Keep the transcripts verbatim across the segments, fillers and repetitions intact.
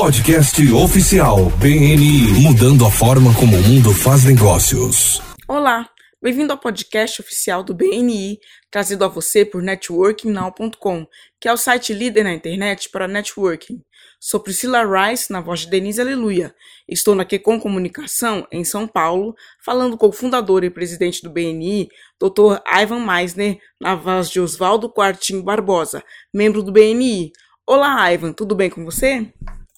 Podcast oficial B N I, mudando a forma como o mundo faz negócios. Olá, bem-vindo ao podcast oficial do B N I, trazido a você por networking now ponto com, que é o site líder na internet para networking. Sou Priscila Rice, na voz de Denise Aleluia. Estou na Quecom Comunicação, em São Paulo, falando com o fundador e presidente do B N I, doutor Ivan Meisner, na voz de Oswaldo Quartinho Barbosa, membro do B N I. Olá, Ivan, tudo bem com você?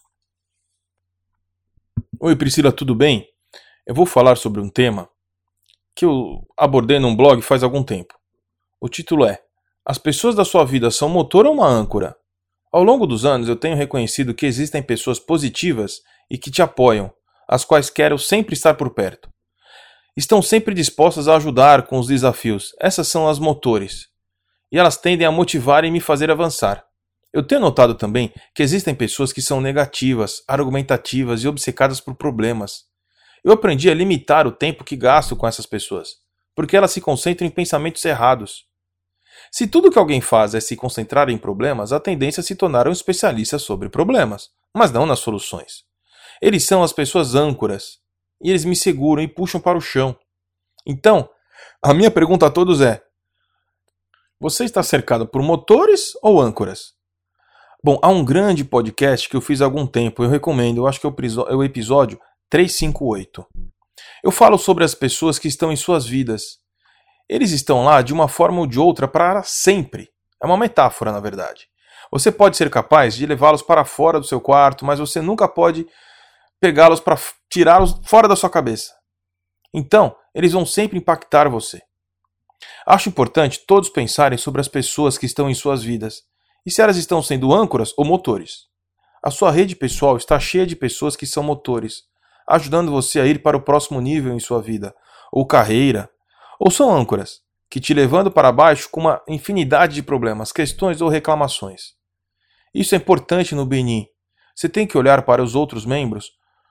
Oi, Priscila, tudo bem? Eu vou falar sobre um tema que eu abordei num blog faz algum tempo. O título é: As pessoas da sua vida são motor ou uma âncora? Ao longo dos anos eu tenho reconhecido que existem pessoas positivas e que te apoiam, as quais quero sempre estar por perto. Estão sempre dispostas a ajudar com os desafios. Essas são as motores. E elas tendem a motivar e me fazer avançar. Eu tenho notado também que existem pessoas que são negativas, argumentativas e obcecadas por problemas. Eu aprendi a limitar o tempo que gasto com essas pessoas, porque elas se concentram em pensamentos errados. Se tudo que alguém faz é se concentrar em problemas, a tendência é se tornar um especialista sobre problemas, mas não nas soluções. Eles são as pessoas âncoras, e eles me seguram e puxam para o chão. Então, a minha pergunta a todos é: você está cercado por motores ou âncoras? Bom, há um grande podcast que eu fiz há algum tempo, eu recomendo, eu acho que é o episódio trezentos e cinquenta e oito. Eu falo sobre as pessoas que estão em suas vidas. Eles estão lá de uma forma ou de outra para sempre. É uma metáfora, na verdade. Você pode ser capaz de levá-los para fora do seu quarto, mas você nunca pode pegá-los para tirá-los fora da sua cabeça. Então, eles vão sempre impactar você. Acho importante todos pensarem sobre as pessoas que estão em suas vidas e se elas estão sendo âncoras ou motores. A sua rede pessoal está cheia de pessoas que são motores, ajudando você a ir para o próximo nível em sua vida, ou carreira, ou são âncoras, que te levando para baixo com uma infinidade de problemas, questões ou reclamações. Isso é importante no B N I. Você tem que olhar para os outros membros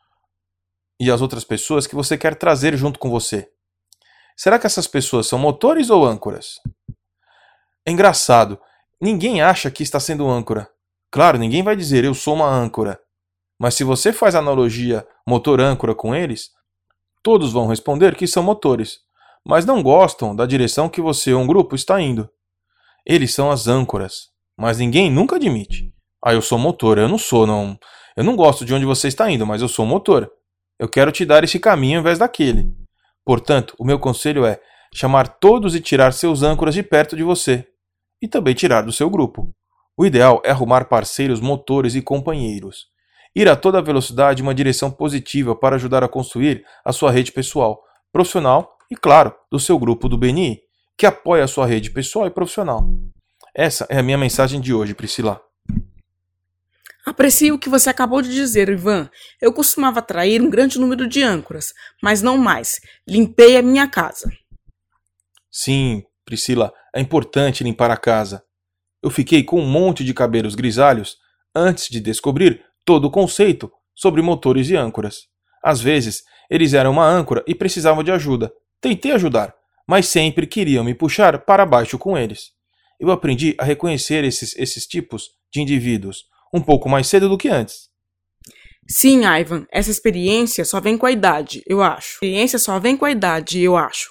e as outras pessoas que você quer trazer junto com você. Será que essas pessoas são motores ou âncoras? É engraçado, ninguém acha que está sendo âncora. Claro, ninguém vai dizer eu sou uma âncora. Mas se você faz a analogia motor-âncora com eles, todos vão responder que são motores, mas não gostam da direção que você ou um grupo está indo. Eles são as âncoras, mas ninguém nunca admite. Ah, eu sou motor, eu não sou, não. Eu não gosto de onde você está indo, mas eu sou motor. Eu quero te dar esse caminho ao invés daquele. Portanto, o meu conselho é chamar todos e tirar seus âncoras de perto de você. E também tirar do seu grupo. O ideal é arrumar parceiros, motores e companheiros. Ir a toda velocidade em uma direção positiva para ajudar a construir a sua rede pessoal, profissional e, claro, do seu grupo do B N I, que apoia a sua rede pessoal e profissional. Essa é a minha mensagem de hoje, Priscila. Aprecio o que você acabou de dizer, Ivan. Eu costumava atrair um grande número de âncoras, mas não mais. Limpei a minha casa. Sim, Priscila, é importante limpar a casa. Eu fiquei com um monte de cabelos grisalhos antes de descobrir todo o conceito sobre motores e âncoras. Às vezes, eles eram uma âncora e precisavam de ajuda. Tentei ajudar, mas sempre queriam me puxar para baixo com eles. Eu aprendi a reconhecer esses, esses tipos de indivíduos um pouco mais cedo do que antes. Sim, Ivan, essa experiência só vem com a idade, eu acho. Experiência só vem com a idade, eu acho.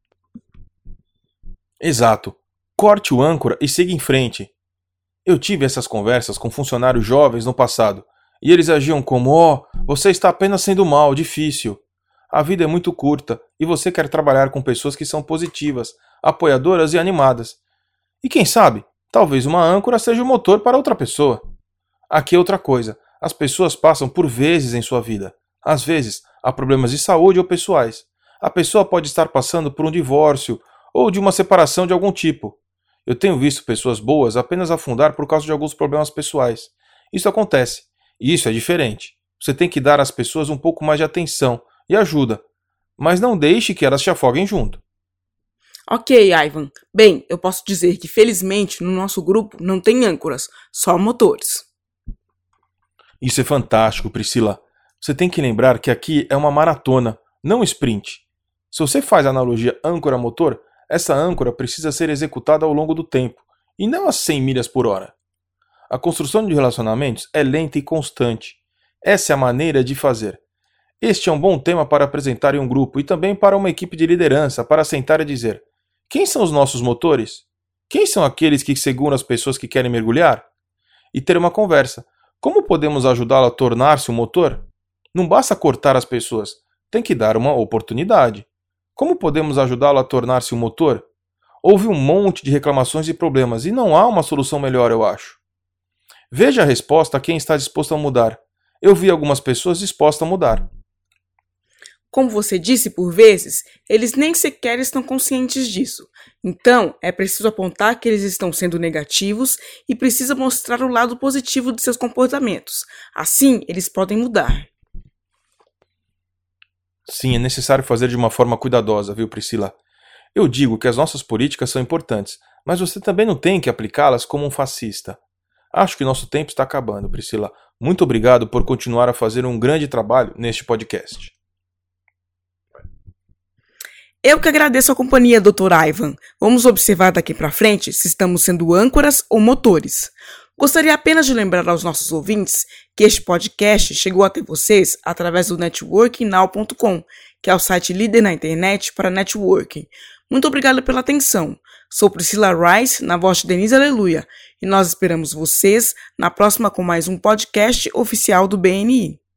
Exato. Corte o âncora e siga em frente. Eu tive essas conversas com funcionários jovens no passado, e eles agiam como: ó, oh, você está apenas sendo mal, difícil. A vida é muito curta, e você quer trabalhar com pessoas que são positivas, apoiadoras e animadas. E quem sabe, talvez uma âncora seja o motor para outra pessoa. Aqui é outra coisa, as pessoas passam por vezes em sua vida. Às vezes, há problemas de saúde ou pessoais. A pessoa pode estar passando por um divórcio, ou de uma separação de algum tipo. Eu tenho visto pessoas boas apenas afundar por causa de alguns problemas pessoais. Isso acontece, e isso é diferente. Você tem que dar às pessoas um pouco mais de atenção e ajuda, mas não deixe que elas te afoguem junto. Ok, Ivan. Bem, eu posso dizer que felizmente no nosso grupo não tem âncoras, só motores. Isso é fantástico, Priscila. Você tem que lembrar que aqui é uma maratona, não um sprint. Se você faz a analogia âncora-motor, essa âncora precisa ser executada ao longo do tempo, e não a cem milhas por hora. A construção de relacionamentos é lenta e constante. Essa é a maneira de fazer. Este é um bom tema para apresentar em um grupo e também para uma equipe de liderança, para sentar e dizer: quem são os nossos motores? Quem são aqueles que seguram as pessoas que querem mergulhar? E ter uma conversa. Como podemos ajudá-lo a tornar-se um motor? Não basta cortar as pessoas, tem que dar uma oportunidade. Como podemos ajudá-lo a tornar-se um motor? Houve um monte de reclamações e problemas e não há uma solução melhor, eu acho. Veja a resposta a quem está disposto a mudar. Eu vi algumas pessoas dispostas a mudar. Como você disse, por vezes, eles nem sequer estão conscientes disso. Então, é preciso apontar que eles estão sendo negativos e precisa mostrar o lado positivo de seus comportamentos. Assim, eles podem mudar. Sim, é necessário fazer de uma forma cuidadosa, viu, Priscila? Eu digo que as nossas políticas são importantes, mas você também não tem que aplicá-las como um fascista. Acho que nosso tempo está acabando, Priscila. Muito obrigado por continuar a fazer um grande trabalho neste podcast. Eu que agradeço a companhia, doutor Ivan. Vamos observar daqui para frente se estamos sendo âncoras ou motores. Gostaria apenas de lembrar aos nossos ouvintes que este podcast chegou até vocês através do networking now ponto com, que é o site líder na internet para networking. Muito obrigado pela atenção. Sou Priscila Rice, na voz de Denise Aleluia, e nós esperamos vocês na próxima com mais um podcast oficial do B N I.